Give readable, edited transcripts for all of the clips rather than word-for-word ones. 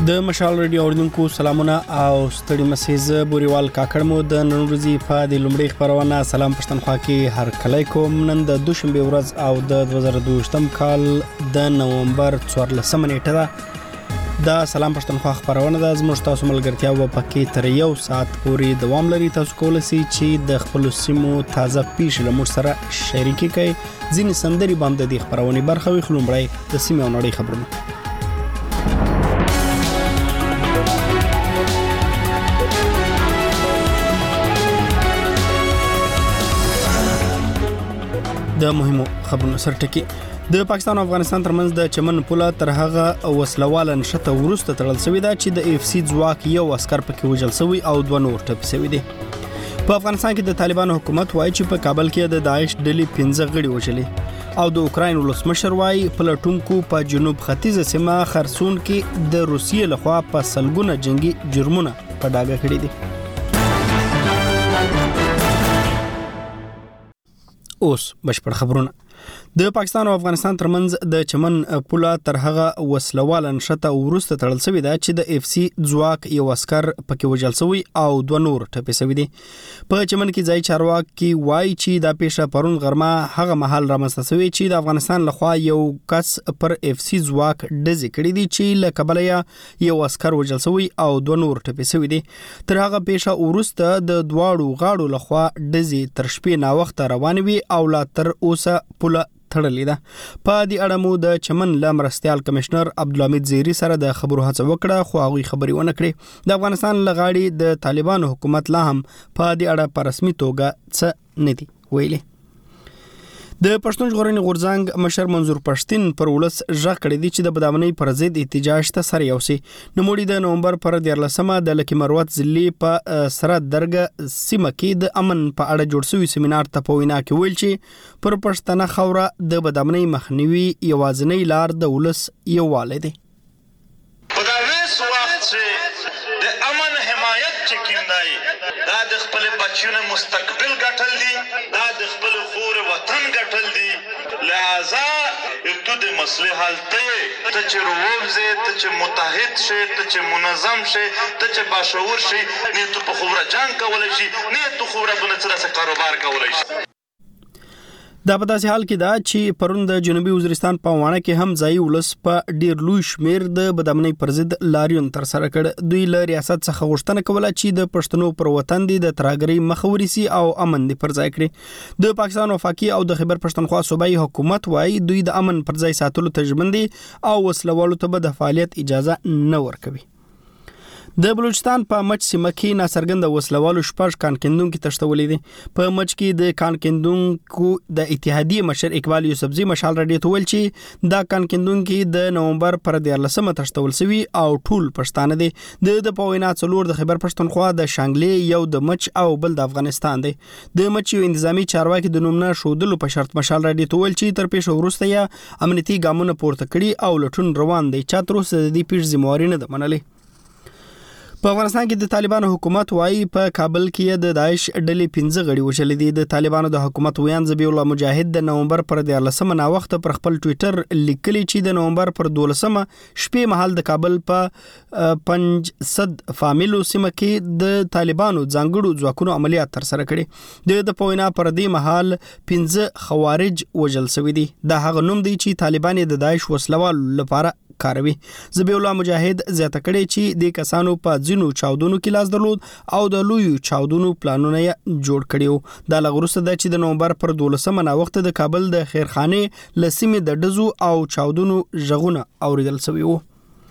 د مشال رادیو اوریدونکو سلامونه او ستړي مسیزه بوريوال کاکړ مو د نن ورځې په د لومړي خبرونه سلام پښتونخوا کې هر کله کوم نن د دوشنبه ورځ او د 2022م کال د نومبر 14 نیټه ده دا سلام پښتونخوا خبرونه د زموږ تاسو ملګرتیا و پکې تر یو ساعت پورې دوام لري تاسو کولای شئ چې د خپل سیمو تازه پیښې له موږ سره شریکي کړئ ځینې سندري بام د دې خبرونه برخه وي خلومړی د سیمې او نړۍ خبرونه د مهمو خبرونو سرټکی د پاکستان او افغانستان ترمنځ د چمن پوله تر هغه وسلوال نشته ورسته تړل شوی دا چې د اف سی ځواک یو عسكر پکې وژل شوی او دوه نور ټپي شوی دي په افغانستان کې د طالبانو حکومت وایي چې په کابل کې د داعش ډلې 15 غړي وژلي او د اوکراین ولسمشر وایي پلټونکو په جنوب ختیځه سیمه خرسون کې د روسیې لخوا په سلګونه جنگي جرمونه په ډاګه کړی دي اوس بشپړ خبرونه د پاکستان او افغانستان ترمنځ د چمن پوله تر هغه وسلوال نشته ورسته تړل شوی دا چې د اف سی ځواک یو عسكر پکې وژل شوی او دوه نور ټپي شوی دي په چمن کې ځای چارواکي وایي چې دا پیښه پرون غرمه هغه محل رامنځته شوی چې د افغانستان لخوا یو کس پر اف سی ځواک ډزې کړې دي چې له کبله یو عسكر وژل شوی او دوه نور ټپي شوی دي تر هغه پیښه ورسته د دواړو غاړو لخوا ډزې تر شپې نا وخت روان وي او لا تر اوسه پوله تړلې ده په دې اړه مو د چمن لمرستيال کمشنر عبدالحمید زیری سره د خبرو هڅه وکړه خو هغه خبري ونه کړې د افغانستان لغاړي د طالبانو حکومت لا هم په دې اړه په رسمي توګه څه نه دی ویلي د پښتون ژغورنې غورځنګ مشر منظور پښتين پر ولس ژغ کړی دی چې د بدامنۍ پر ضد احتجاج ته سره یوسي نوموړي د نومبر پر 14مه د لکی مروت ضلعي په سره درګه سیمه کې د امن په اړه جوړ شوی سیمینار ته په وینا کې ویل چې پر پښتنه خوره د بدامنۍ مخنیوي یوازنۍ لار د ولس یووالی دی په دا ویس وخت چې د امن حمایت چې کیندای دا د خپل بچیونو مستقبل ګټل دي دا د خپل خور وطن ګټل دي لہذا تو د مسلې حل ته چې رووبزه ته چې متحد شي ته چې منظم شي ته چې باشعور شي نه تو په خبره جنگ کولای شي نه تو خبره بنه سره کاروبار کولای شي دا په داسې حال کې دا چې پرون د جنوبي وزیرستان په وانه کې هم ځای ولس په ډیر لوی شمیر د بدامنۍ پر ضد لاریون تر سره کړ دوی له ریاست څخه غوښتنه کوله چې د پښتنو پر وطن دي د ترهګرۍ مخاوري سي او امن دي پر ځای کړي د پاکستان وفاقي او د خیبر پښتونخوا صوبایي حکومت وايي دوی د امن پر ځای ساتلو تجربه دي او وسلوالو ته به د فعالیت اجازه نه ورکوي د بلوچستان په مچ سیمه کې ناڅرګند وسلوالو شپږ کانکندونکو تشتولې دي په مچ کې د کانکندونکو د اتحادیه مشر اقبال یوسفزي مشال رادیو ته ویل چې دا کانکندونکو د نومبر پر 14مه تشتول شوی او ټول پښتانه دي د پوینا څلور د خیبر پښتونخوا د شانګلې یو د مچ او بل د افغانستان دی د مچ یو انتظامی چارواکي د نومنه شودلو په شرط مشال رادیو ته ویل چې تر پیښه وروسته یا امنیتي ګامونه پورته کړي او لټون روان دی چې تر اوسه د دې پیښې ذمہواري نه ده منلې په افغانستان کې د طالبانو حکومت وايي په کابل کې د داعش ډلې 15 غړي وژل دي د طالبانو د حکومت ویان ذبیح الله مجاهد د نومبر پر 14مه نا وخت پر خپل ټوئیټر لیکلي چې د نومبر پر 12مه شپې مهال د کابل په 500 فامیلو سیمه کې د طالبانو ځانګړو ځواکونو عملیات تر سره کړي د پوینا پر دې مهال 15 خوارج وژل شوی دي د هغه نوم دی چې طالبان د داعش وسلوال لپاره کاروي ذبیح الله مجاهد زیاته کړي چې د کسانو په ځینو چاودونو کې لاس درلود او د لوی چاودونو پلانونه جوړ کړیو د لغروسه د چې د نومبر پر 12مه نا وخت د کابل د خیرخانه لسیمه د دزو او چاودونو ژغونه اوریدل شوی وو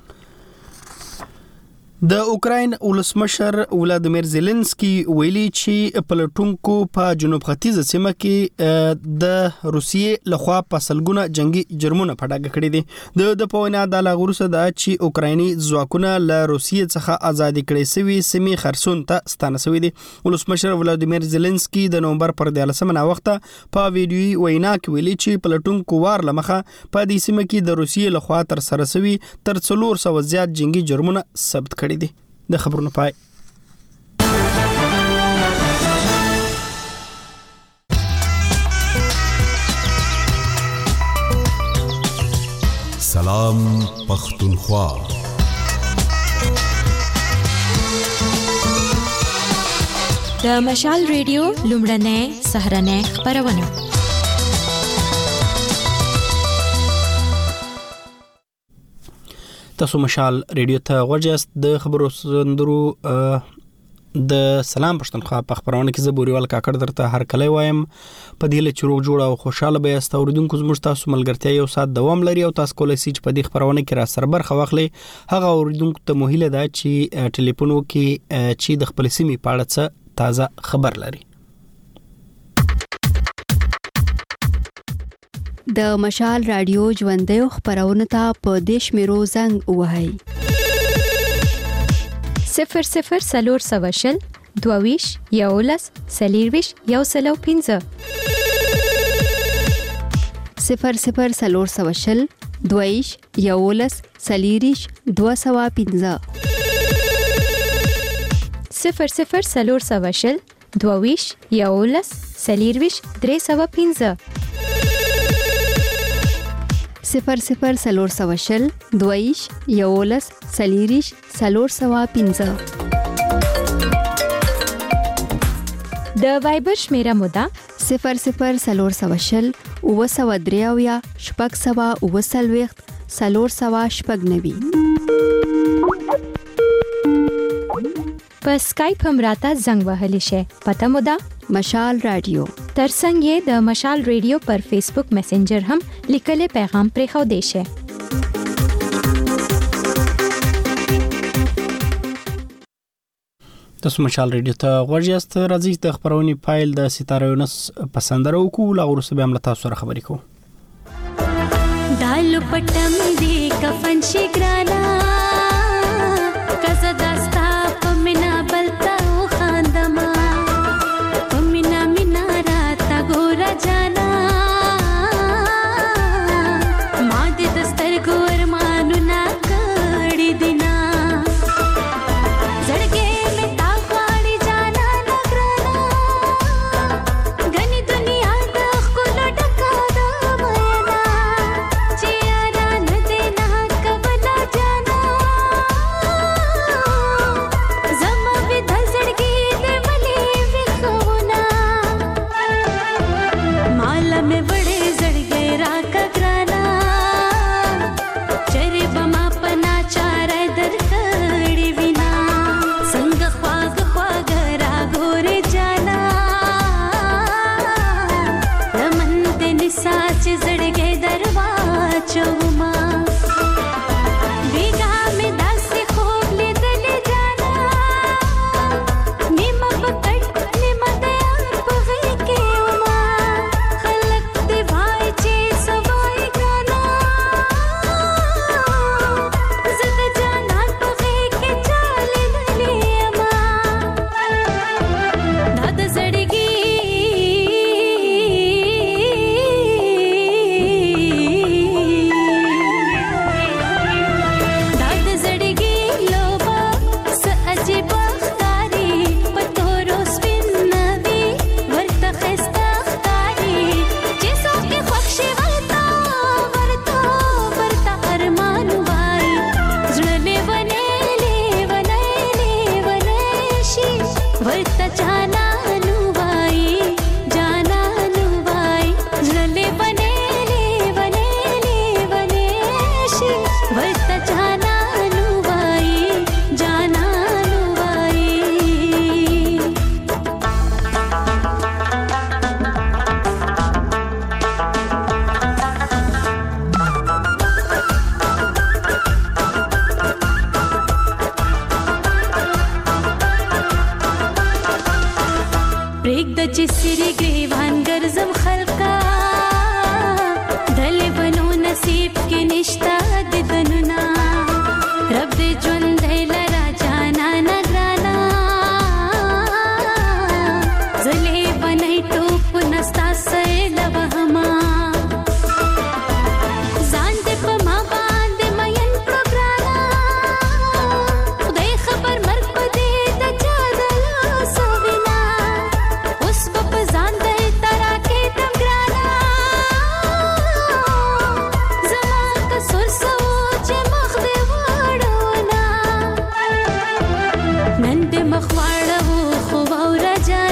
د اوکراین ولسمشر ولادیمیر زيلنسکي ویلي چې پلټونکو په جنوب ختیځه سیمه کې د روسیې لخوا په سلګونه جنگي جرمونه په ډاګه کړی دي د پوینا د لاغورسه د چې اوکرایني ځواکونه له روسیې څخه ازادي کړي سوي سیمې خرسون ته ستانه سوي دي ولسمشر ولادیمیر زيلنسکي د نومبر پر 14مه نا وخت په ویډیوي وینا کې ویلي چې پلټونکو وار لمخه په دې سیمه کې د روسیې لخوا تر سره سوي تر 400 زیات جنگي جرمونه ثبت کړي دي د خبرونو پای سلام پختونخوا د مشال ریډیو لومړنۍ سهرنۍ خبرونه. تاسو مشال ریډیو ته غوږیاست. د خبرو سندرو د سلام پښتونخوا په خبرونه کې زبوريوال کاکړ درته هر کله وایم په دې له چروغ جوړ او خوشاله به یاست. اوریدونکو زموږ تاسو ملګرتیا یو سات دوام لري او تاسو کولای شئ چې په دې خبرونه کې را سره برخه واخلئ. هغه اوریدونکو ته مهیله ده چې ټلیفون وکړي چې د خپل سیمې په اړه څه تازه خبر لري. د مشال رادیو ژوندۍ خبرونه ته په دیش میرو زنګ وهاي 00 سلور سواشل دوویش یولس سلیرویش یوسلو 15 00 سلور سواشل دوویش یولس سلیریش 215 00 سلور سواشل دوویش یولس سلیرویش 315 00 سلور سواشل دویش یولس سلیریش سلور سوا 15 د وایبر شمیره مودا 00 سلور سواشل او سوا دریاویا شپږ سوا او سلويخت سلور سوا شپږ نوي. په سکایپ هم راته زنګ وهلی شي. پته مودا مشال رادیو. ترڅنګ یې د مشال ریډیو پر فیسبوک میسنجر هم لیکلي پیغام پرې خو دی شي. تاسو مشال ریډیو ته غوږیاست. راځي د خبرونې فایل د ستاره یونس پسندره وکړو. لا ورسره به هم تاسو سره خبرې کوو. دالو پټم دی کفن شي ګرانا کزه داستا پمنا بلتا او خاندما پمنا مینا راتا ګورا جانا ما دې دستر ګور مانو نا کړي دینا زړګې مې تا غواړي جانا نګرانا غني دنیا د خپل ډکا د مینا چیرې نه دې نه کبلا جانا زما به د زړګې دې ملي وخونا مال مې وړې زړګې را کګرانا چرې بما پنا چارې درکړې وینا څنګه خواږ خواږ را ګورې جانا رمن دې نساچ زړګې دروا چوما بیگا مې داسې خوب لیدلې جانا نیمه پکړ نیمه د یار په غېږ کې وما خلک دې وای چې سوای ګرانا زه د جانان په غېږ کې چالېدلې یما دا د زړګي دا د زړګي لوبه څه عجیب ښکاري په تورو سپین نوي ورته ښایسته ښکاري چې څوک یې خوښ شي ورته ارمان وایي زړه لیونی شي ورته جانانو وایي زړه لیونی شي ورته جانانو وایي پرېږده چې سرې ګریوان ګرځم خلقا دلې بنو نصیب کې نشتا د دنونه رب دې ژوندی لرا جانا نګرانا زلې بنای ټوپ نستا سیل وهما ځان دې په ما باندې مین پروګرانا خدای خبر مرګ په دې د چا د لاسو وینا اوس په ځان دې ترا کې دم ګرانا زما قصور سوچ مخ دې واړو نا نن دې مخ واړو خو ورجا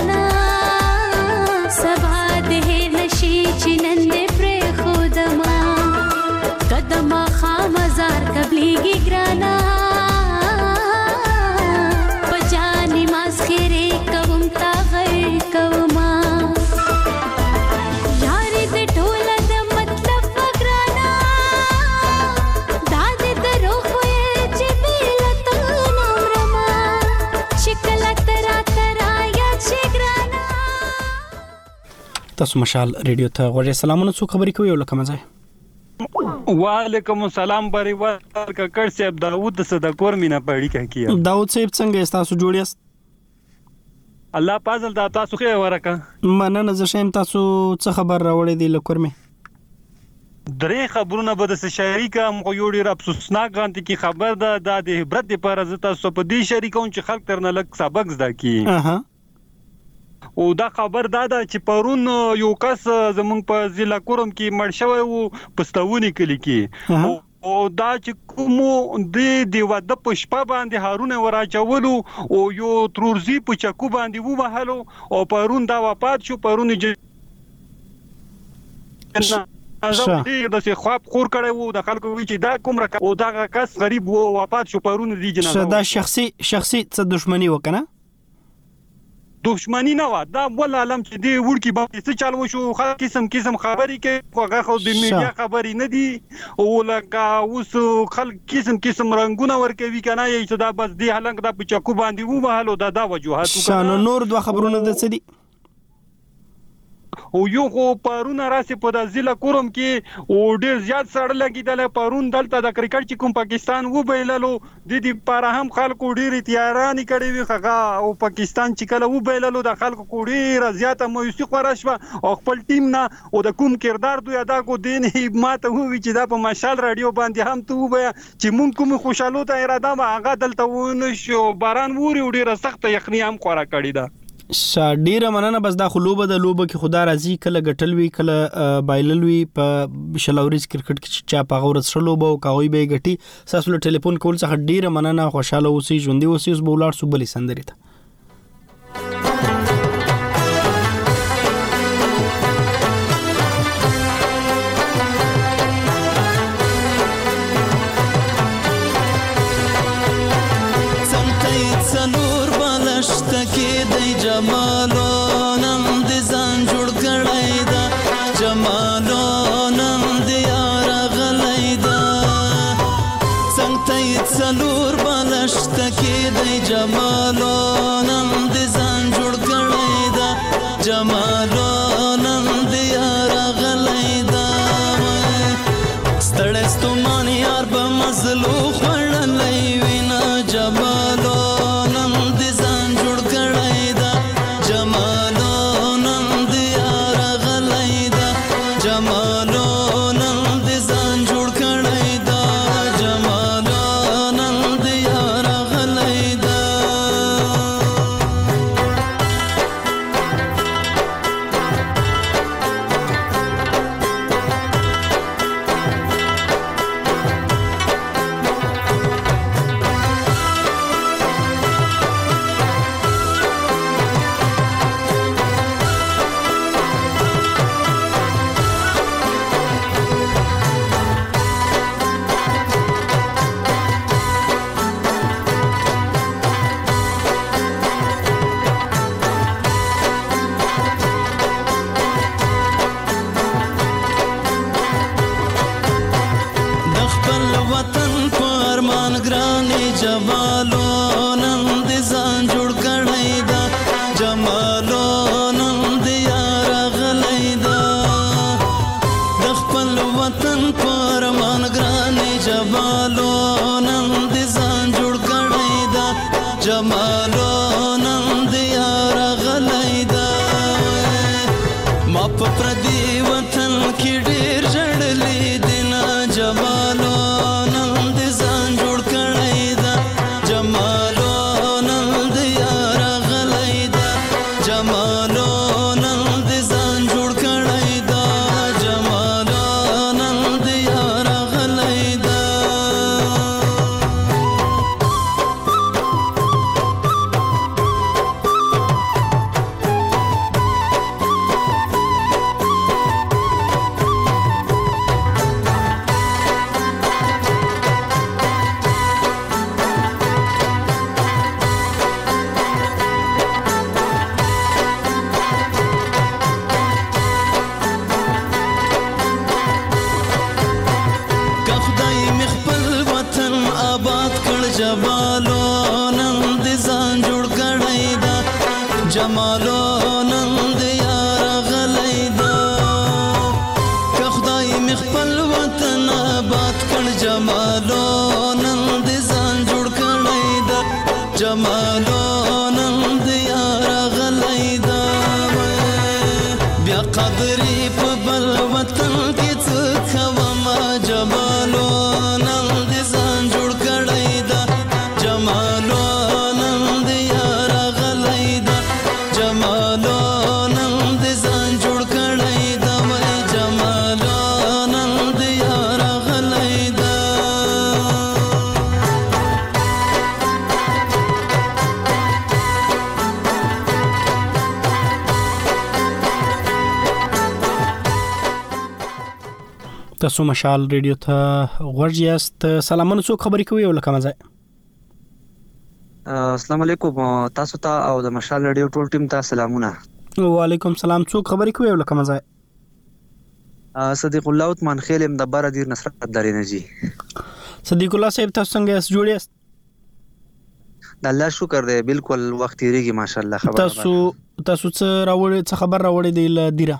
تاسو مشال ریډیو ته غوړې سلامونه څو خبرې کوي ولکه مزه وعلیکم السلام بری ورکړ صاحب داوود صدقور مینا پړی کیه داوود صاحب څنګه تاسو جوړیاست الله پازل دا تاسو خې ورکه مننه زه شیم تاسو څه خبر راوړې دی لکور می درې خبرونه به د شریکه مو یو ډیر افسوسناک غانتی کی خبر ده د عبرت لپاره زه تاسو په دې شریکون چې خلک ترنه لک سبق زده کی او دا خبر دا چې پرون یو کس زمونږ په ضلع کورم کې مړ شوی وو پستاونی کلی کې او دا چې کوم د واده په شپه باندې هارونه وراچولو او یو ترورزی په چکو باندې وو وهلو او پرون دا وفات شو پرون د سه خواب خور کړي وو د خلکو وی چې دا کوم رکه او دا کس غریب وو وفات شو پرون دی جنازه دا شخصي څه دښمنی وکنه دښمنی نه و دا ول عالم چې دی ورکی باندې څه چالو شو قسم خبري کې هغه خو د میډیا خبري نه دي او لکه اوس خلک قسم رنگونه ورکوي کنه چې دا بس دی هلنګ دا په چکو باندې وو هلو دا وجوهات شانو نور دوه خبرونه د څه دي او یو خو پرون راسي په د ضلع کورم کې او ډیر زیات سړ لګیدل پرون دلته د کرکټ چې کوم پاکستان و بیللو د دې پر هم خلکو ډیر تیارانی کړي وي خغه او پاکستان چې کله و بیللو د خلکو ډیر زیاته مایوسی خورشوه او خپل ټیم نه او د کوم کردار دوی ادا کو دین ماته وی چې دا په مشال رادیو باندې هم تو وي چې مونږ کوم خوشاله ته اراده ما هغه دلته ونه شو باران ووري ډیر سخت یخنی هم خورا کړی دا ډیره مننه بس دا خلوبه د لوبه کې خدا راضي کله غټلوي کله بایللوي په شلوريز کرکټ کې چا په غورت شلوبه او کاوي به غټي ساسو له ټلیفون کول څخه ډیره مننه خوشاله اوسئ ژوندۍ اوسئ اوس بولار سوبلي سندري ته جمالو نم د ځان جوړ کړی دا جمالو نم د یار غلی دا څنګه څلور بالشت کې د جمالو نم د ځان جوړ کړی دا جمالو نم د یار غلی دا ستړی ستومان یار به مزلو خړلې وینا جمالو جمالو نن د یار غلی تاسو مشال ریډیو ته ورجیاست. سلامونه، څو خبرې کوي ولکه مزه. السلام علیکم تاسو ته او د مشال ریډیو ټول ټیم ته سلامونه. وعلیکم سلام. څو خبرې کوي ولکه مزه. صدیق الله عثمان خیلم د بار دیر نصرت درینه جی. صدیق الله صاحب تاسو څنګه اس جوړیاست؟ د الله شکر دی، بالکل وخت تیریږي ماشاءالله. خبر تاسو څه راوړی، څه خبر راوړی دی ل دیره؟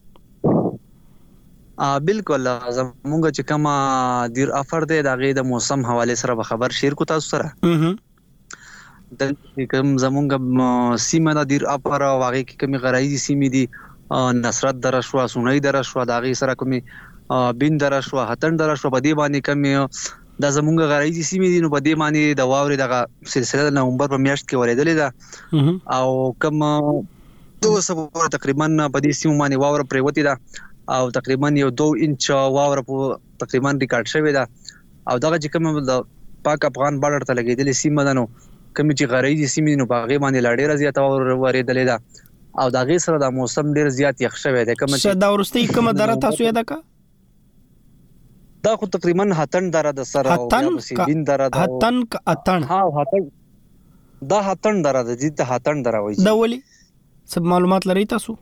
بالکل زمونږ چې کوم دیر افر دی د غي د موسم حواله سره به خبر شیر کو تاسو سره. د کوم زمونږ سیمه د دیر افر او هغه کې کوم غرایزي سیمه دي، نصرت درشوا، سونای درشوا، د غي سره کوم بین درشوا، هتن درشوا، په دې باندې کوم د زمونږ غرایزي سیمه دي. نو په دې باندې د واوري دغه سلسله د نومبر په میاشت کې ورېدلې ده او کوم 200 تقریبا په دې سیمه باندې واور پریوتی ده او تقریبا 2 انچ واور په تقریبا ریکارډ شوی ده. او دغه چې کوم د پاک افغان بارډر ته لګیدلې سیمه ده، نو کوم چې غرایزي سیمه نو باغې باندې لاړې زیاته ورېدلې ده او دغه سره د موسم ډیر زیات یخ شوی دی. کوم چې دا ورستي کوم دره تاسو یاد کا؟ دا خو تقریبا هتن دره د سره او بین دره د هتن اتن. ها هتن دا هتن دره د دې ته هتن دره وایي. دا ولي سب معلومات لري تاسو؟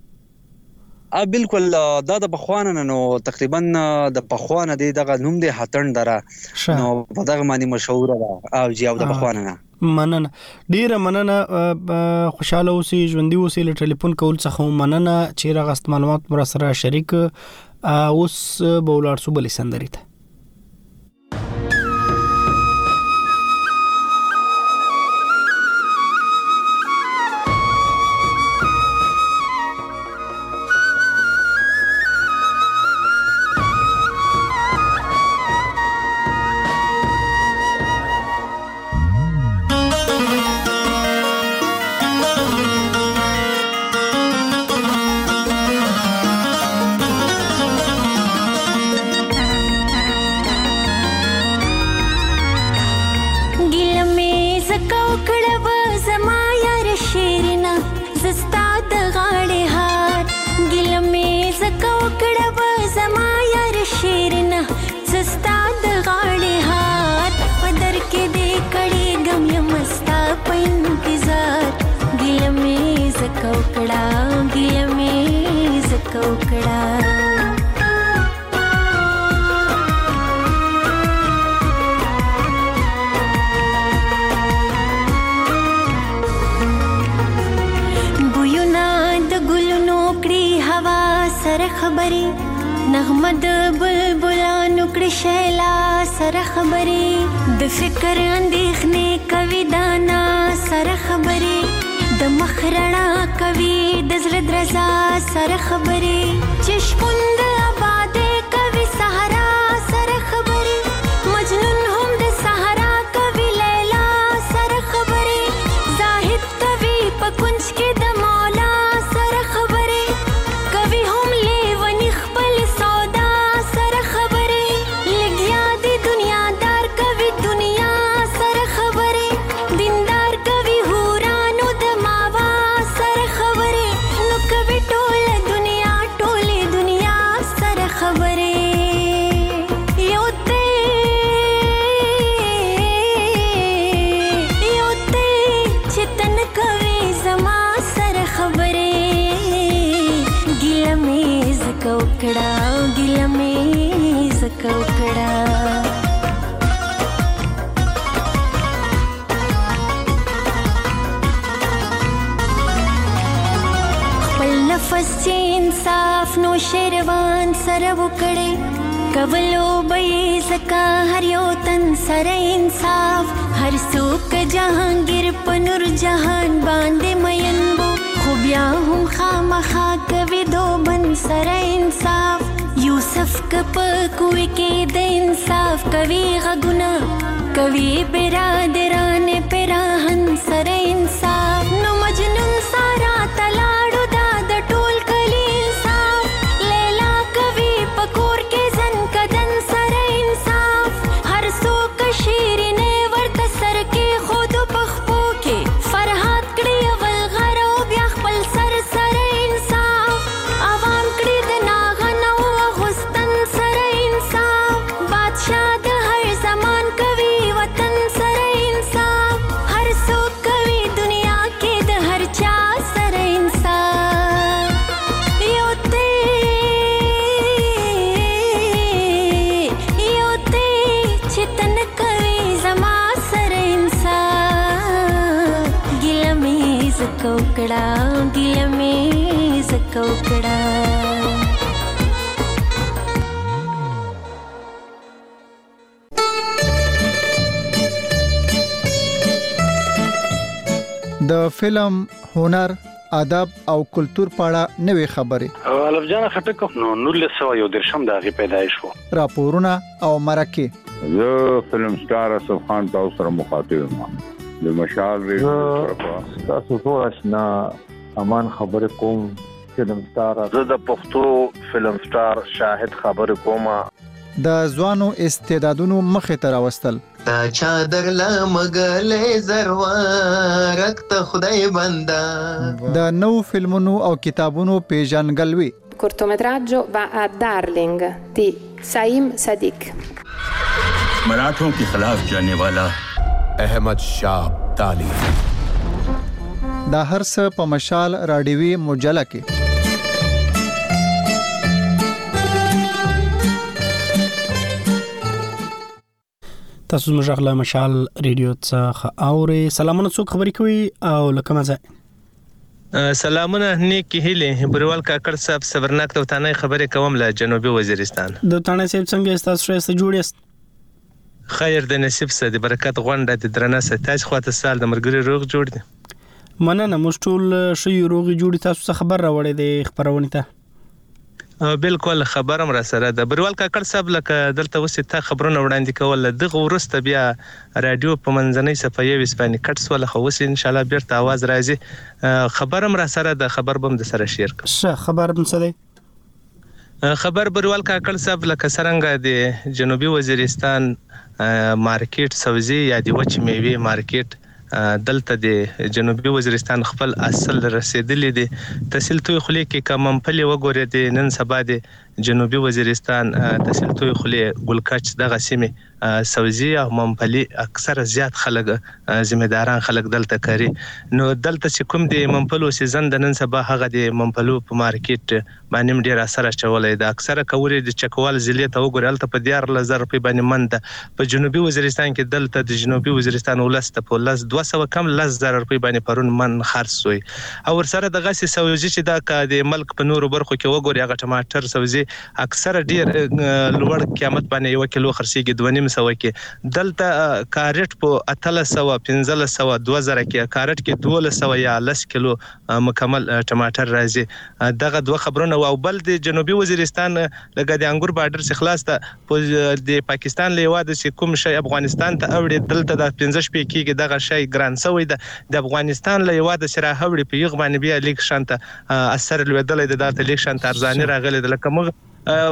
بالکل دا د بخوانه نو تقریبا د بخوانه دی دغه نوم دی هتن دره، نو په دغه باندې مشهور ده او جیاو د بخوانه. مننه، ډیره مننه. خوشاله اوسئ، ژوندۍ اوسئ. له ټلیفون کول څخه مننه چې راغست معلومات مر سره شریک. اوس بولار سو بلې سندري ته نغمد بلبلانو کړي شیلا سره خبرې د فکر اندېښنې کوي دانا سره خبرې د مخرنا کوي د زړه درزا سره خبرې چې شپون د آبادې کوي صحرا سره خبرې مجنون هم د صحرا کوي لیلا سره خبرې زاهد کوي په کنج کې د مولا سره خبرې کوي هم لیونی خپل इंसाफ नो शेरवान सर वकड़े कवलो बई सका हर यो तन सर इंसाफ हर सूक जहांगीर पनुर जहान बांधे मयनबो खुबिया हम खामखा कवि दो बन सर इंसाफ यूसुफ कप कुए के द इंसाफ कवि गगुना कवि बिरादरान पेराहन सर इंसाफ नो मजनून सारा तलाड़ो दाद टोल कली इंसाफ लैला कवि पकोर के जन कदन सर इंसाफ हर सो कशीर ने वर्त सर के खुद पखपो के फरहाद कड़ी अवल घरो ब्याख पल सर इंसाफ आवाम कड़ी दनागन हुस्तन सर زکوکړه ګیله مې زکوکړه د فلم، هنر، ادب او کلچر په اړه نوې خبرې. الف جان خټک نو 1913 د هغه پیدایش وو. راپورونه او مرکه. زه فلم سٹار اسف خان تاسو سره مخاطب یم. د مشال ریډیو تاسو ټول آشنا امان خبره کوم. فلم سٹار زه د پښتو فلم سٹار شاهد خبره کوم. د ځوانو استعدادونو مخه ته راوستل. تا چادر لا مګلې زروارک ته خدای بندا. د نو فلمونو او کتابونو پیژنګلوي. cortometraggio va a Darling di Saim Sadiq. मराठों के खिलाफ जाने वाला अहमद शाह अब्दाली. دا هر څه په مشال رادیوي مجله کې. تاسو زموږ غلا مشال ریډیو څخه اوري. سلامونه، څوک خبرې کوي او لکه مزه؟ سلامونه، نیک هیله. بروال کاکړ صاحب صبرناک ته تانه خبرې کوم له جنوبي وزیرستان. د تانه صاحب څنګه تاسو سره جوړیست؟ خیر د نصیب سره د برکت غونډه د درنه ستاج خواته سال د مرګري روغ جوړ دي. مننه، موږ ټول شي روغ جوړی. تاسو څه خبر راوړی دی خبرونه ته؟ بالکل خبرم را سره د بروال کاکړ صاحب لکه دلته وسه تا خبرونه وړاندې کول دغه ورسته بیا رادیو په منځنۍ صفحه یې وسپانی کټس ولا خو وسه ان شاء الله بیرته आवाज راځي. خبرم را سره د خبر بم د سره شیر ک. ښه، خبر بم څه دی؟ خبر بروال کاکړ صاحب لکه سرنګ د جنوبي وزیرستان مارکیټ سبزی یا د وچ میوه مارکیټ دلته د جنوبي وزیرستان خپل اصل رسیدلې دي. تحصیل توي خلی کې کوم پلي وګورې د نن سبا د جنوبي وزیرستان تحصیل توي خلی ګلکچ دغه سیمه سبزی او ممپلی اکثر زیات خلک ذمہداران خلک دلته کوي. نو دلته چې کوم د ممپلو سیزن د نن سبا هغه د ممپلو په مارکیټ باندې ډیر اثر چولې ده. اکثر کوري د چکوال ضلع ته وګورل ته په 10000 روپۍ باندې مند په جنوبي وزیرستان کې دلته د جنوبي وزیرستان ولست په 200 کم 10000 روپۍ باندې پرون من خرڅ وي. او ورسره د غسي سوزي چې دا د ملک په نورو برخو کې وګوري هغه ټماټر سبزي اکثر ډیر لوړ قیمت باندې 1 کیلو خرڅيږي 2.5 کې. دلته کارټ په 1300 1500 2000 کې کارټ کې 1200 یا 10 کیلو مکمل ټماټر راځي. دغه دوه خبرونه او بل د جنوبي وزیرستان لګا د انګور بارډر څخه خلاص ته د پاکستان له واده چې کوم شی افغانستان ته اوړي دلته د 15 شپې کې دغه شی ګران سوی د افغانستان له واده سره هوړي په یغ باندې بیا لیک شانته اثر لویدل د دلته لیک شانته ارزانه راغلي د لکه موږ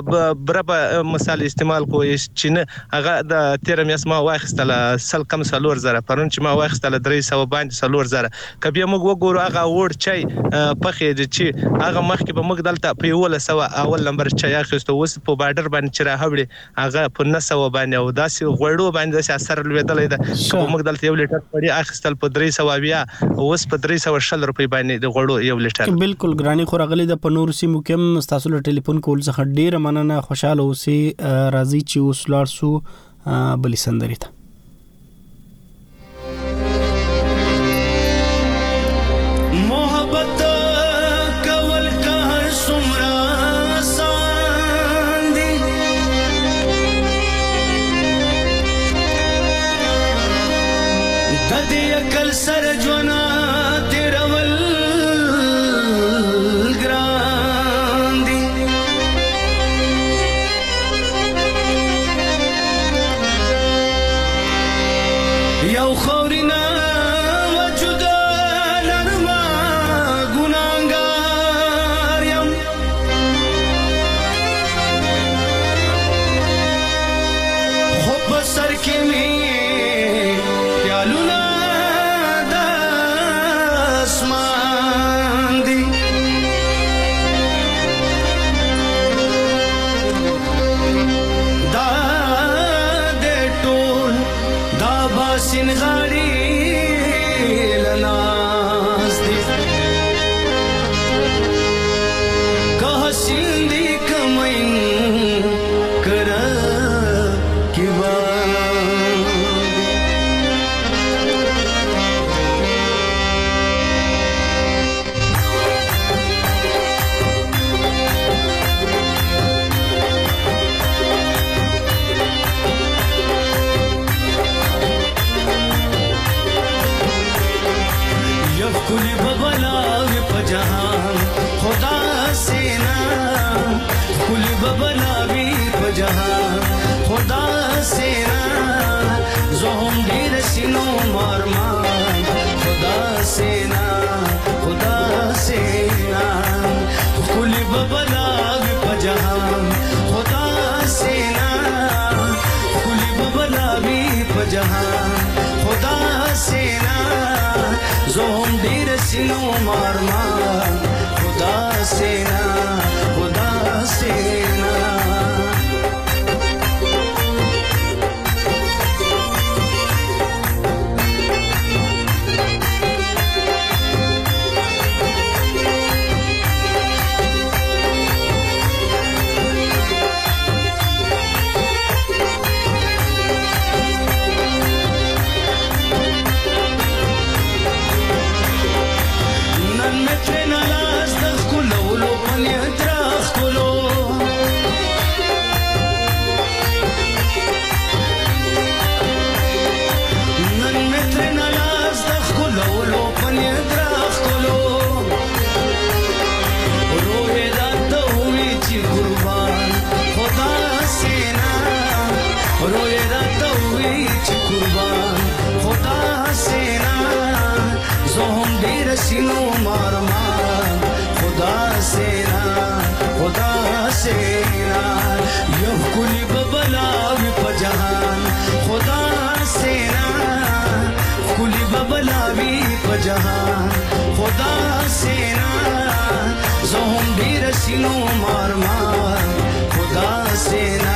برابر مثال استعمال کوی چې هغه د 13 میاشت ما واخستله سل کم سلور زره پرون چې ما واخستله 300 باندې سلور زره کبي موږ وګورو هغه وړ چای پخې د چې هغه مخکې به موږ دلته په 100 اول نمبر چای اخیستو وس په بارډر باندې چې راهوړي هغه په 900 باندې او داسې غوړو باندې اثر لویدلې ده. موږ دلته 1 لیټر پړی اخیستل په 300 بیا اوس په 300 روپۍ باندې د غوړو 1 لیټر. بالکل ګرانی خو راغلي د پنور سیمو کې تاسو له ټلیفون کول څخه ډیر مننه. خوشاله اوسئ. راځي چې اوس لاړ سو بلې سندرې ته. سر کې می پیالونه د बबलावे पजहान खुदा से ना कुली बबलावे पजहान खुदा से ना जोम ढेर सिनो मारमान खुदा से ना कुली बबलावे पजहान खुदा से ना कुली बबलावे पजहान खुदा से ना जोम ढेर सिनो मारमान खुदा से ना सिनो मारमान खुदा सेना यो कुली बबलावे पजहान खुदा सेना कुली बबलावे पजहान खुदा सेना जोम ढेर सिनो मारमान खुदा सेना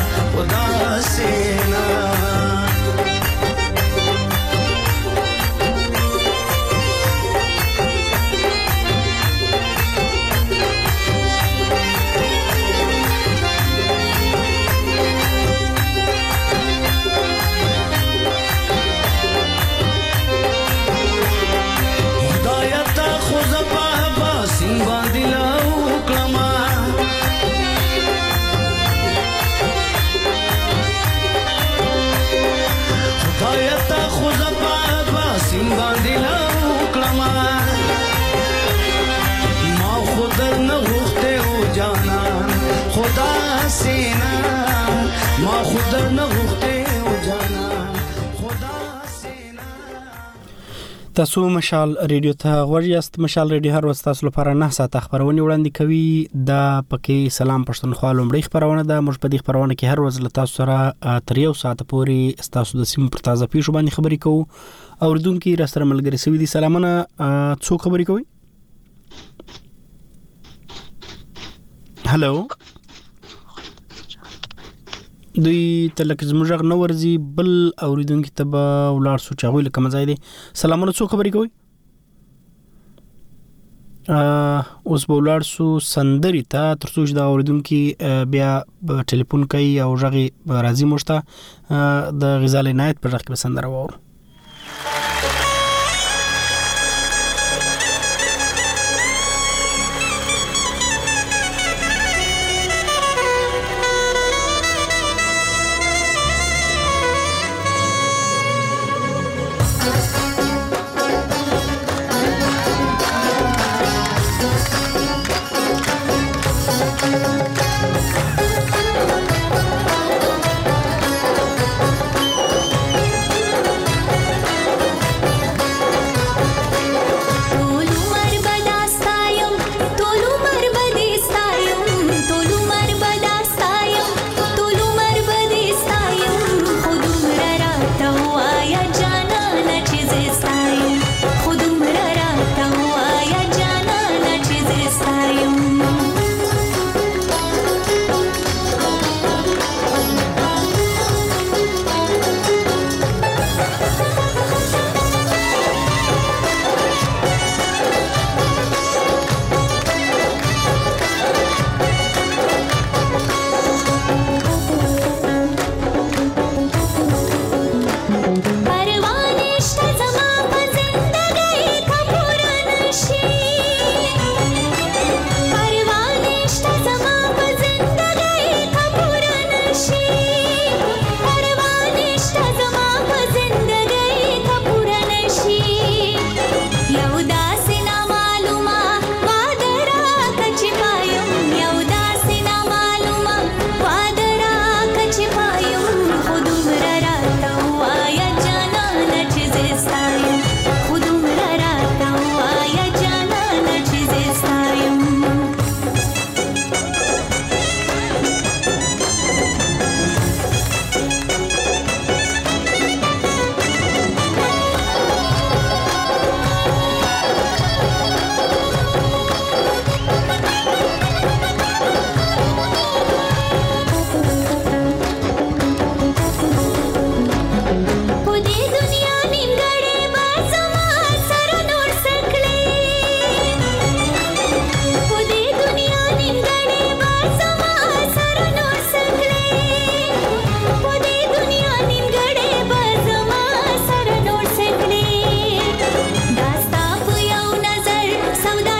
تاسو مشال ریډیو ته غوړیاست. مشال ریډیو هر وخت تاسو لپاره 9 ساعت خبرونه وړاندې کوي. دا پکې سلام پښتونخوا لومړی خبرونه ده. موږ په دې خبرونه کې هر ورځ له تاسو سره تر 1 ساعت پورې تاسو د سیمې پر تازه پیښو باندې خبرې کوو. اوردونکو را سره ملګری سوي دي. سلامونه، څو خبرې کوي؟ هالو، دوی تلک زموږ نه ورزي بل اوریدونکو ته به ولار سو چاوي لکه مزای دي. سلامونه، څو خبرې کوي؟ اوس به ولار سو سندري ته ترڅو دا اوریدونکو بیا ټلیفون کوي او ژغي راځي مشته د غزال عنایت پر ځخ کې سندره وور.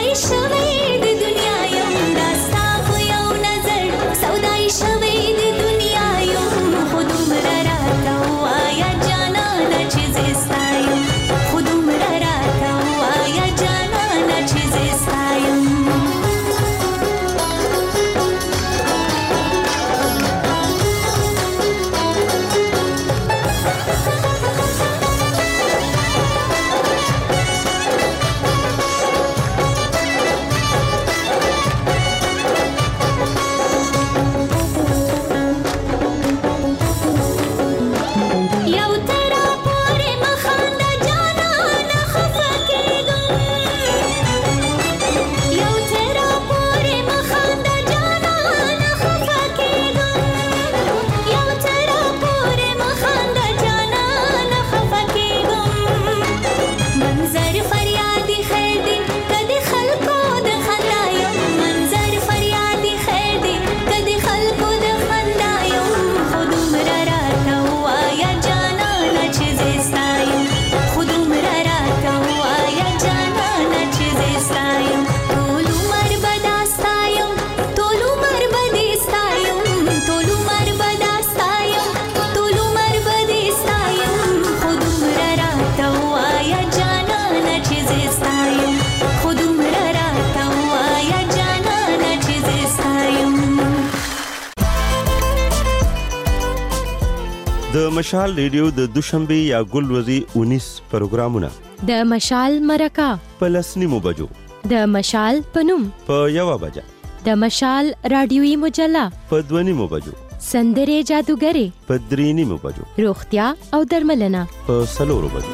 د مشال ریډیو د دوشنبه یا ګلوري 19 پروګرامونه د مشال مرکه په لسنیمو بجو د مشال پنوم په یو بجه د مشال رادیوي مجله په دونیمو بجو سندره جادوګری په درینیمو بجو روغتیا او درملنه په سلورو بجو.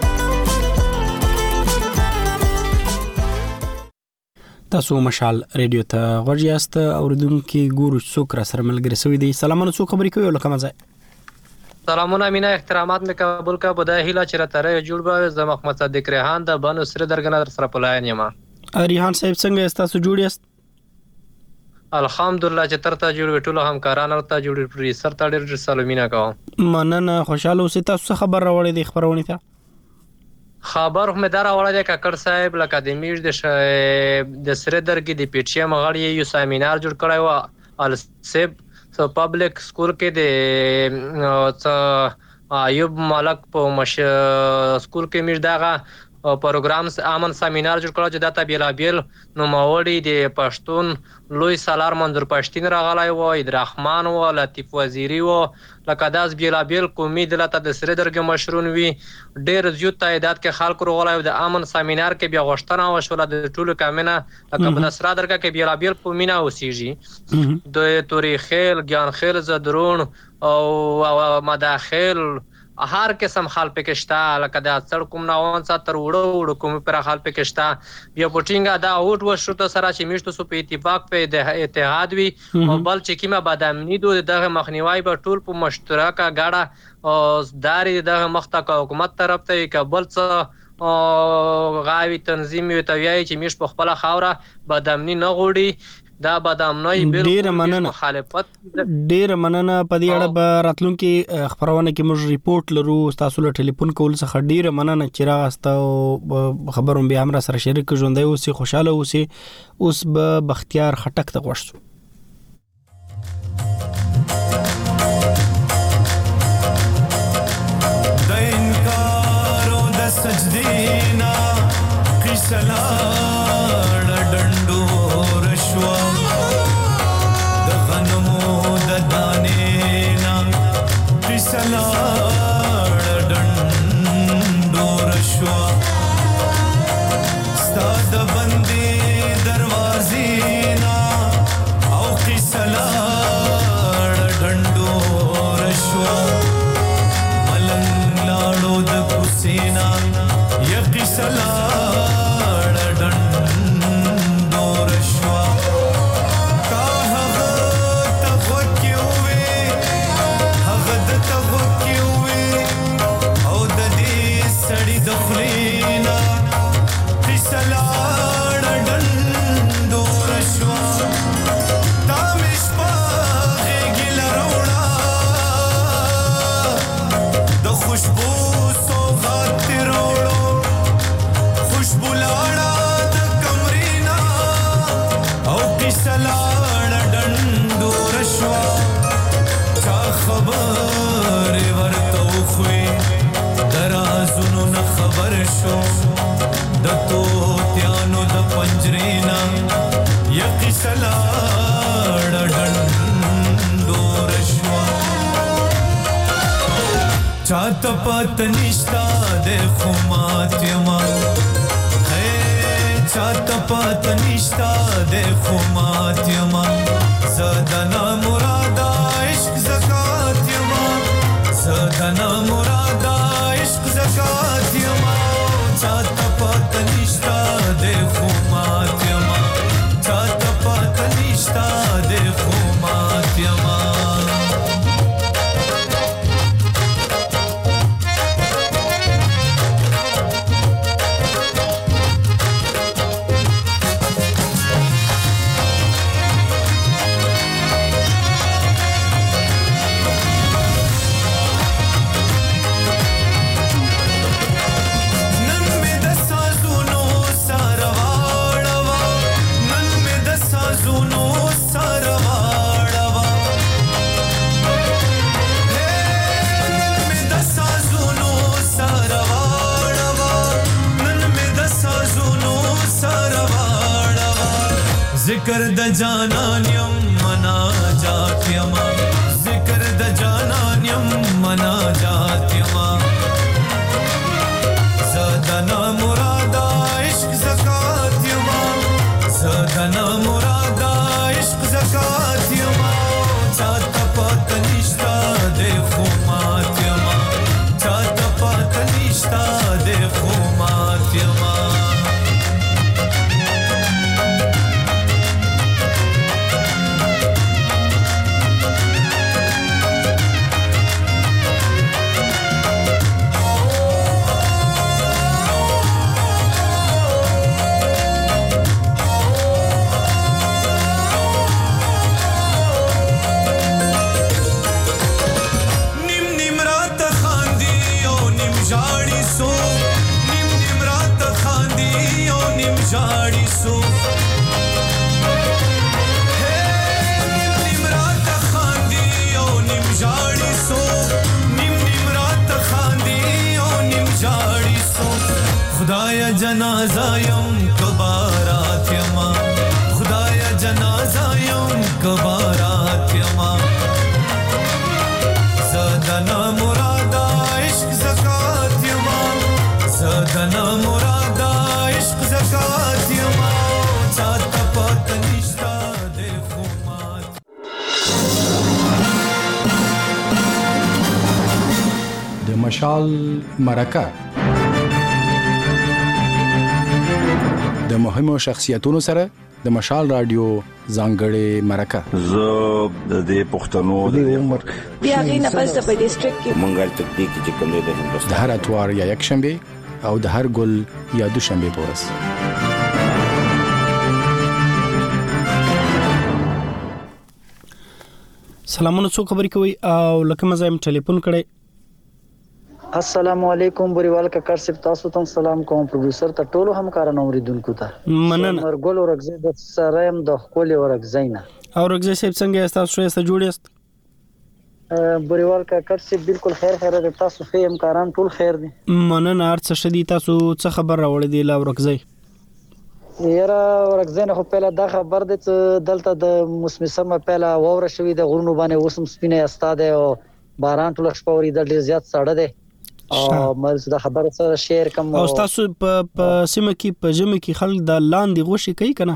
تاسو مشال ریډیو ته غوړیاست اوریدونکو ګورو څوک را سره ملګری سوي دي. سلامونه څوک خبرې کوي لکه مزه. سلامونه مینا احترامات می قبول کا بدای هیله چې ترې جوړ به ز محمد صادق ریحان د بنو سره درګنه در سره پلاین یم. ریحان صاحب څنګه تاسو جوړیاست؟ الحمدلله چې ترته جوړ ټول همکاران ورته جوړ پری سر ته ډېر سلامونه کوم. مننه خوشاله اوسئ. تاسو خبر راوړی د خبرونه ته خبر هم دار راوړی د کاکړ صاحب لکه د میش د سره درګي د پیټي مغړی یو سیمینار جوړ کړی و ال سیب سو پبلک سکول کې د ایوب ملک په سکول کې میر دغه پروګرام امن سیمینار جوړ کړو چې د تابعیل نوموړي د پښتون لوی سالار منظور پښتين راغلی و عبدالرحمن و لطیف وزیری و لکه داس بیلابیل قومي دلته د سره درګه مشرون وی ډېر زیات تعداد کې خلک راغلی د امن سیمینار کې بیا غوښتنه وشوله د ټولو کامنه لکه په سره درګه کې بیلابیل قومي نه اوسېږي د توري خیل ګیان خیل زدرون او مداخل هر قسم خال پکشتا لکه د اثر کوم ناون تر وړو کوم پر خال پکشتا بیا پټینګه دا اوټ و شو ته سره چې میشتو سو په اتفاق په د اتحاد وی او بل چې کیمه بادامنی دو دغه مخنیوي به ټول په مشترکه غاړه او داري دغه مخته حکومت طرف ته کابل څخه غاوی تنظیم یو تویای چې میش په خپل خاوره بادامنی نه غوړي دا بادامنی ډیر مخالفت ډیر مننه په دې اړه به راتلونکي خبرونه کې موږ ریپورت لرو. تاسو له ټلیفون کول څخه ډیر مننه چې راغستو خبرونه به هم سره شریک ژوندۍ اوسې خوشاله اوسې. اوس به بختیار خټک ته غوښتو. د انکار او د سجدینا قسلا سلاړ ډنډور شو ستاد بندي دروازې نا او سلاړ ډنډور شو ملنګ لاړو د کوسینا یقي سلاړ ډنډ سلاړ ډندو رشوا چا خبر ورته خوې درازونو نه خبر شو د توتیانو د پنجرینا یقی سلاړ ډندو رشوا چاته پات نشتا د خمات یما چاته پات نشتا د خمات یما زدنا مرادا عشق زکات یما زدنا مرادا عشق زکات یما چاته پات نشتا د خمات یما چاته پات نشتا د خمات یما ذکر د جانانیم مناجات یما ذکر د جانانیم مناجات یما زدنا مرادا عشق زکات یما زدنا مرادا عشق زکات یما چاته پات نشتا د خمات یما چاته پات نشتا د خمات یما خدایا جنازہ یم کبارات یما خدایا جنازہ یم کبارات یما زدنا مرادا عشق زکات یما زدنا مرادا عشق زکات یما چاته پات نشتا د خمات د مشال مرکه د مهمو شخصیتونو سره د مشال رادیو ځانګړې مرکه زه د دې پښتنو د عمر بیا غینه پس په ډیسټریکټ کې منګل تکتیک چې کوم د هندوستان د هر اتوار یا یک شنبه او د هر ګل یا دوشنبه په ورځ سلامونه څو خبرې کوي او لکه مزایم ټلیفون کړي السلام علیکم بریوال کا کارسب تاسو ته سلام کوم پروډوسر ته ټولو همکارانو اوریدونکو ته مننه مرګول ورغزه د سرایم د خپل ورغزینا او ورغزه صاحب څنګه تاسو سره جوړیاست بریوال کا کارسب بالکل خیر د تاسو فهم همکاران ټول خیر دي مننه ارڅ شدي تاسو څه خبر راوړی دی لا ورغزه یاره ورغزه خو په دا خبر د دلته د موسم سم په وور شوی د غرونو باندې وسم سپینه استاده او باران ټول شپوري د ډیر زیات ساړه ده او مې دا خبره سره شیر کوم او تاسو په سیمه کې په جمع کې خلک د لاندې غوشي کوي کنه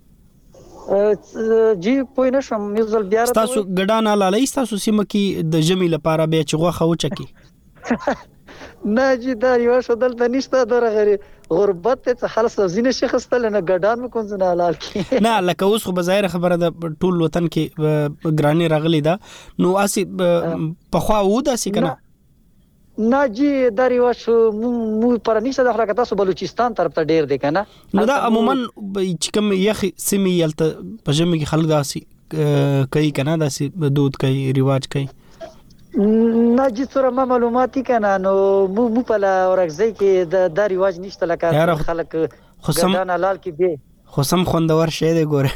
جی پوه نشم میزل بیا تاسو ګډان لالای تاسو سیمه کې د جمع لپاره به چې غوخه وچکی نه جی دا یو شدل د نشته دغه غری غربت ته خلاص زینه شخصتل نه ګډان مې کوم نه حلال کی نه لکه اوس خو بظاهر خبره د ټول وطن کې ګرانی راغلی دا نو اسی په خوا و دا سی کنه نه جی دا ریواج مو پر نشته د حرکت تاسو بلوچستان طرف ته ډیر دی کنه نو دا عموما چې کوم یخ سیمه یلته په جمع کې خلک داسي کوي کنه داسي دود کوي ریواج کوي نه جی سره معلوماتي کنه نو مو په لا ورغزي کې د ریواج نشته لکه خلک ګډان حلال کې به خو سم خوندور شی دی ګوره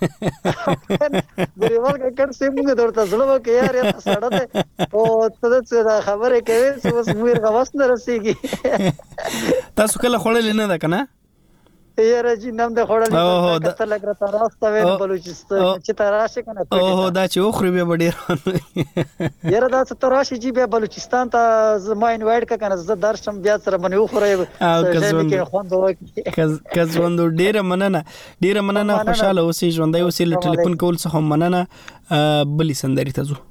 ګریوال ککړ سیم موږ درته زړه وکړ یار یا ساړه ده او ته دا خبره کوي چې اوس موږ غواس نه رسیږي تاسو کله خوړل نه ده کنه یاره جی نام د خوړل کته لګ را تراسته وین بلوچستان چې تراشه کنه اوه دا چې اوخري به ډیر یاره دا چې تراشه جی به بلوچستان ته ما انوایټ کنه زه درشم بیا سره باندې اوخره چې خوند وکړي کزوند ډیر مننه خوشاله اوسې ژوندۍ اوسې ټلیفون کول څه هم مننه بلی سندري ته ځو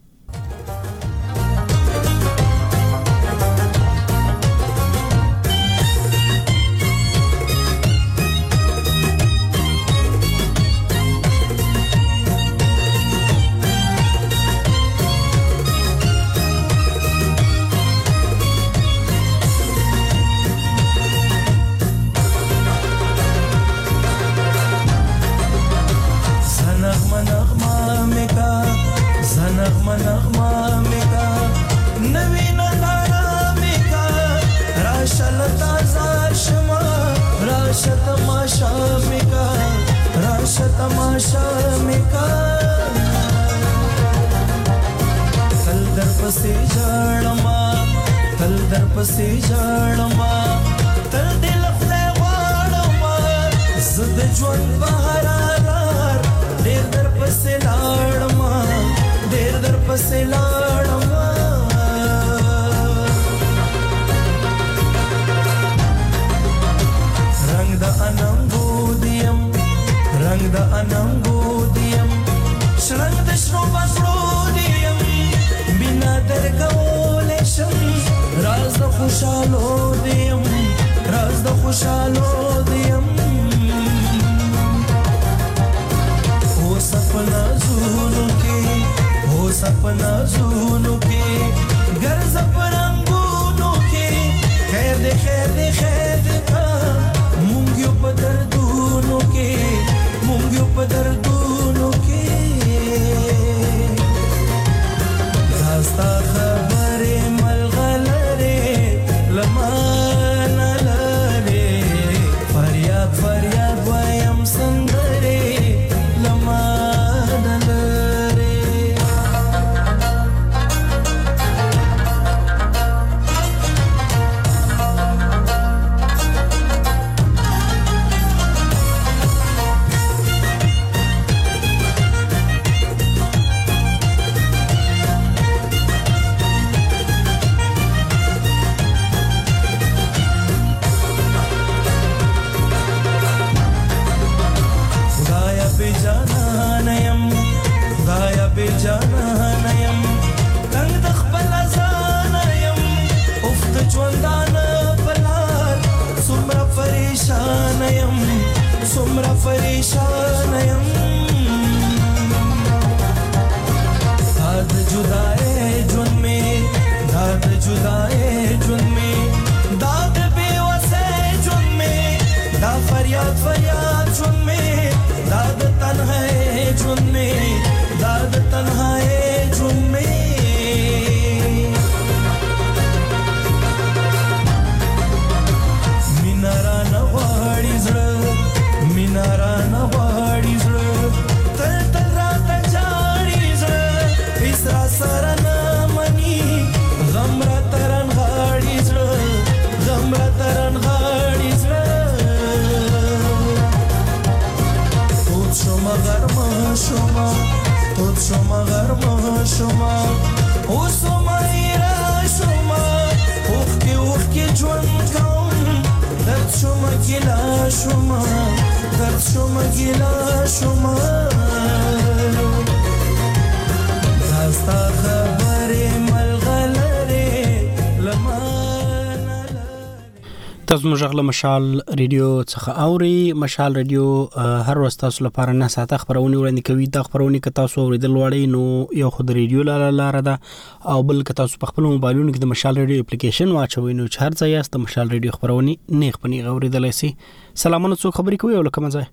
تاسو مجغله مشال ریډیو څخه اوري مشال ریډیو هر ورځ تاسو لپاره نه ساته خبرونه وړاندې کوي دا خبرونه که تاسو اوریدل وړي نو یو خود ریډیو لاره ده او بل که تاسو په خپل موبایلونو کې د مشال ریډیو اپلیکیشن واچوي نو هر ځای یاست د مشال ریډیو خبرونه نیغ پنی اوریدل شي سلامونه څو خبرې کوي او لکه مزه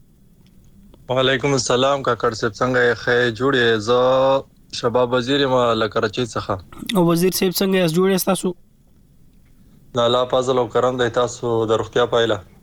وعلیکم السلام کاکړ صاحب څنګه ښه جوړې ز شباب وزیر ما لکراچي څخه او وزیر صاحب څنګه یاست جوړې تاسو الله فضل او کرم د تاسو د روغتیا پایله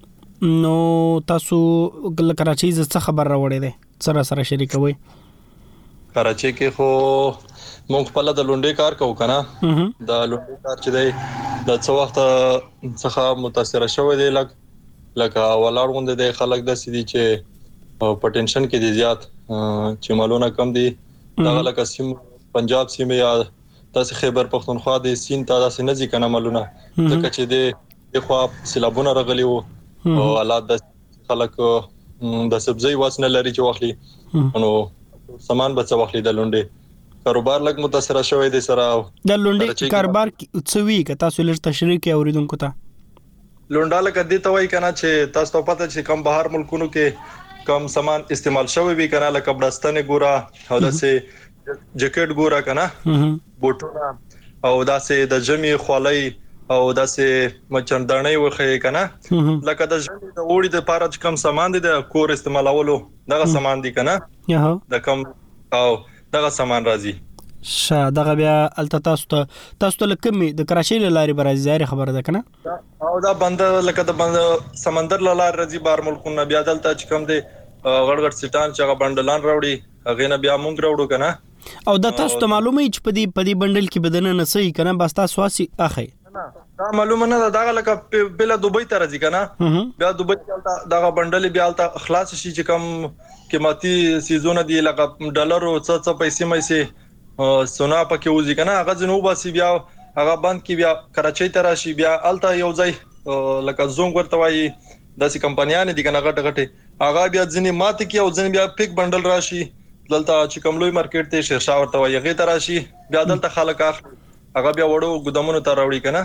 نو تاسو کراچۍ څخه خبر راوړی دی سره شریکوي کراچۍ کې خو مونږ په لاره د لونډې کار کوو کنه د لونډې کار چې دی د څو وخت څخه متاثر شوی دی لکه ولاړ غونډه د خلک د سړي چې په ټینشن کې دي زیات چې مالونه کم دي دا لکه سیم پنجاب سیمه یا تاسو خیبر پختونخوا د سین تاسو نه ځي کنه مالونه ځکه چې د خو سیلابونه راغلي وو او حالات د خلک د سبزی واسنه لري چې واخلي نو سامان به څه واخلي د لونډې کاروبار لګ متاثر شوی دی سره د لونډې کاروبار څه وی که تاسو لږ تشریح کې اوریدونکو ته لونډه لکه دې ته وای کنه چې تاسو ته پته چې کم بهر ملکونو کې کم سامان استعمال شوی وی کنه لکه بړستانه ګورا او داسې جاکټ ګورا کنه بوټونه او داسې د جمی خولای او داسې مچندانې وخه کنه لکه د وړي د پاره کم سامان دي د کور استعمالولو دغه سامان دي کنه د کم او دغه سامان راځي دغه بیا تاسو ته لکه د کراچۍ لارې برازي ظاهر خبره ده کنه او دا بند لکه د بند سمندر لار راځي بار ملکونه بیا دلته چې کم دي غړغړ سټان چې هغه بندلان راوړي هغه نه بیا مونږ راوړو کنه او دا تاسو ته معلومه چې په دې بندل کې بدنه نه صحیح کنه بس تاسو واسي اخی دا معلومه نه دا لکه بل دوبۍ ته راځي کنه بیا دوبۍ دغه بندل بیا خلاص شي چې کم قیمتي سیزونه دي لکه ډالر او څه پیسې مې سونا پکې وځي کنه هغه جنوب باسي بیا هغه بند کې بیا کراچۍ ته راشي بیا الته یو ځای لکه زوم ورته وایي داسې کمپنیان دي کنه غټه هغه بیا ځنی ماته کې او ځنی بیا پیک بندل راشي دلته چې کوم لوی مارکیټ ته شیرشاه ورته وایي هغه ته راشي بیا دلته خلک هغه بیا وړو ګدامونو ته راوړي کنه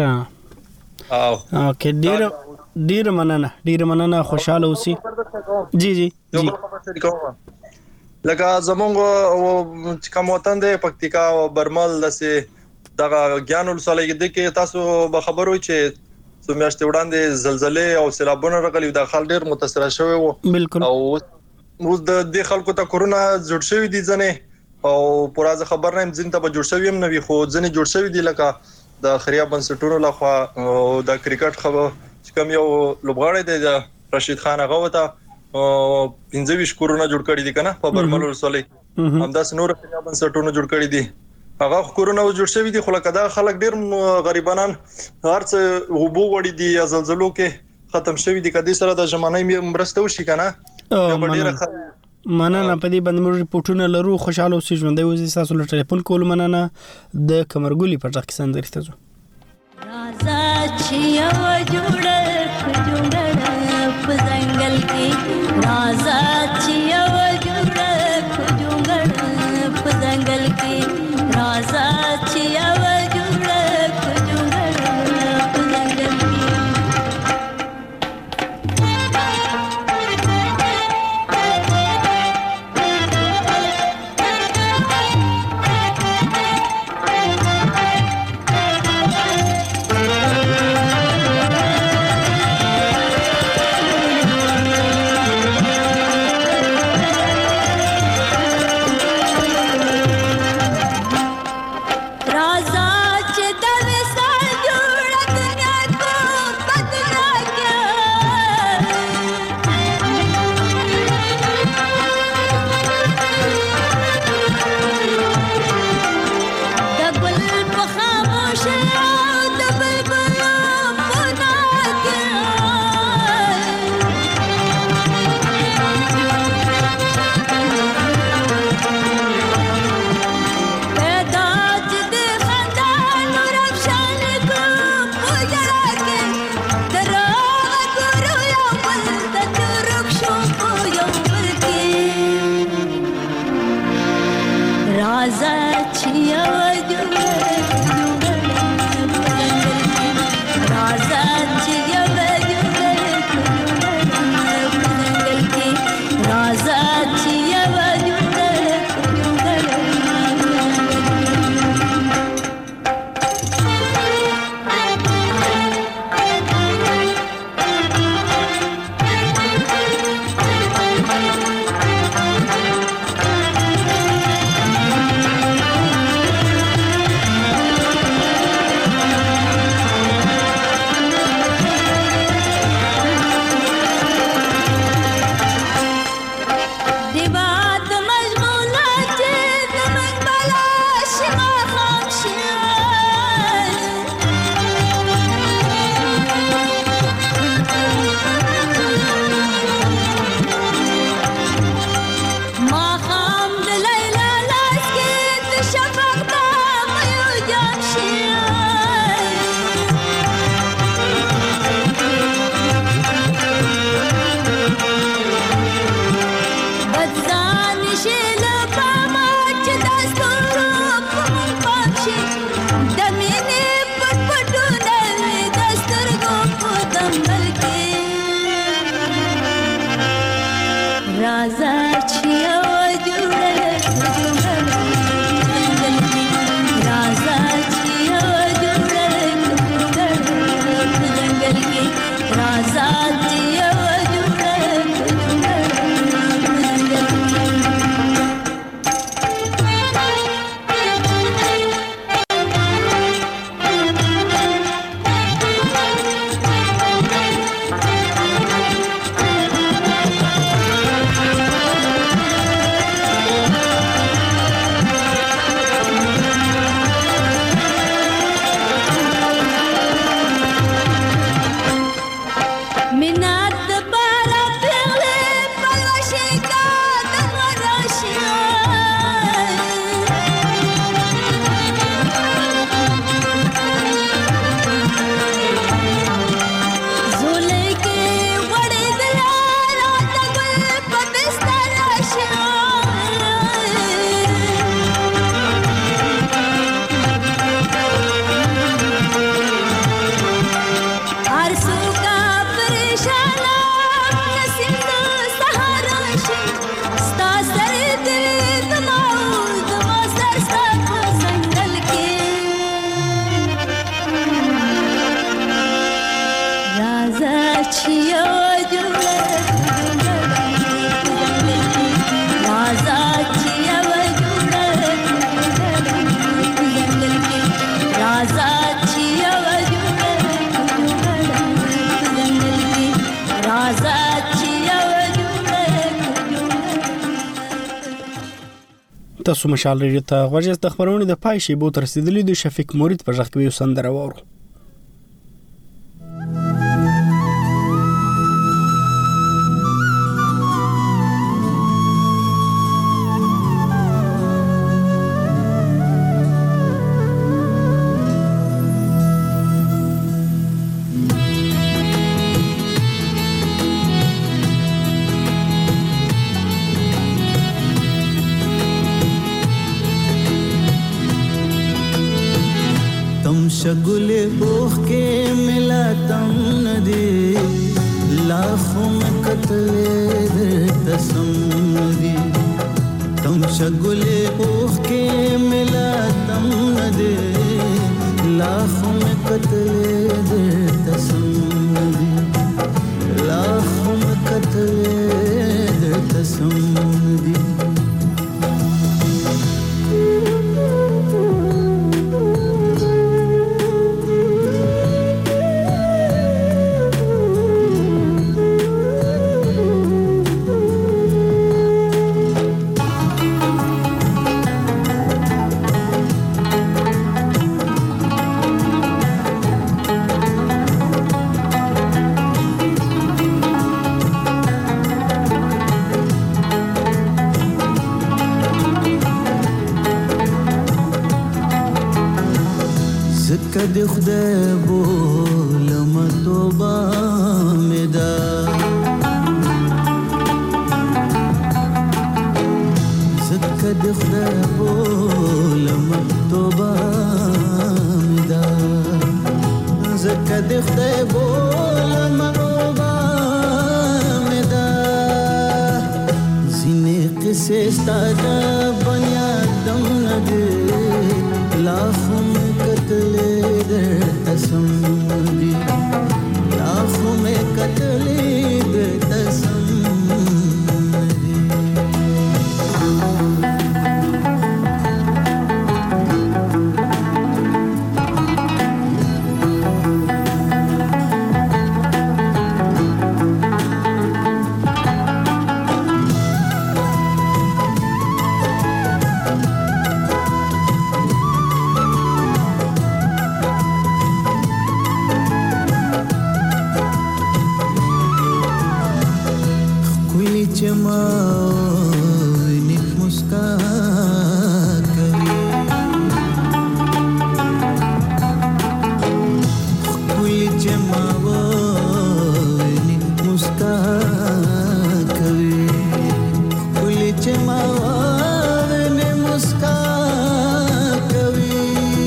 او اوکې ډیر مننه خوشاله اوسئ جی لکه زمونږ کوم وطن دی پکتیکا او برمل دسه دغه ګیان ولسوالۍ کې تاسو به خبرو چې سمیاشت وړاندې زلزلې او سیلابونه راغلي د خلک ډیر متاثر شوی وو بالکل او موږ د خلکو ته کورونا جوړ شوی دي ځنه او پرازه خبر نه ځین ته جوړ شوی هم نه وي خو ځنه جوړ شوی دي لکه د خریا بنسټونو لخوا د کرکټ خبر چې کوم یو لوبغاړی دی رشید خان هغه وته 15 کورونا جوړ کړی دي کنه په برمل ولسوالۍ همداس نور خریا بنسټونو جوړ کړی دي هغه کورونا جوړ شوی دي خو لکه دا خلک ډیر غریبانان هرڅ وبو وړي دي یا زلزلو کې ختم شوی دي کدي سره د ژمنۍ مرسته وشي کنه مننه په دې باندې موږ ریپورتونه لرو خوشاله اوسئ ژوندۍ اوسئ تاسو له ټلیفون کول مننه د کمرګولي په ځخ کې سندري ته راځه چې یو جوړه په ځنګل کې راځه چې یو جوړه په ځنګل کې راځه چې یو جوړه په ځنګل کې تاسو مشال ریډیو ته غوږی د خبرونې د پای شیبو تر رسیدلې د شفیق مورید په ژغ کې یو سندره وورو. शगुले ओख के मिला तम नदी लाखों में कतले तसम दी तुम शगुले ओख के मिला तम नदी लाखों में कतले तसम दी लाखों में कतले तसम दी कद खुदा बोल मतोबा मेदा कद खुदा बोल मतोबा मेदा कद खुदा बोल मतोबा मेदा जिने किसे स्तादा बनिया दम नदे लाखों में कतले तसम दी लाखों में कतले तसम दी चमावे मुस्का कवि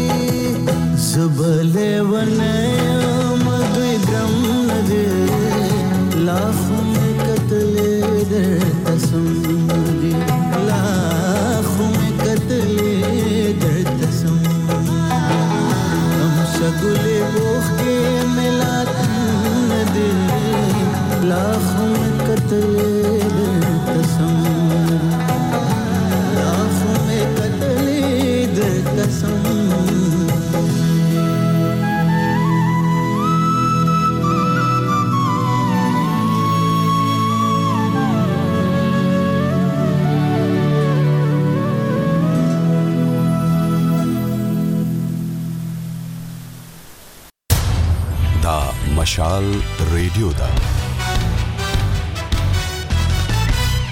सुबले वने मधुई ग्रम नदे लाखों में कतले दर तसम्मुदी लाखों में कतले दर तसम्मुदी हम शगुले बोख के मिलात नदे लाखों में कतले दर तसम्मुदी लाखों में कतले दर तसम्मुदी मशाल रेडियो दा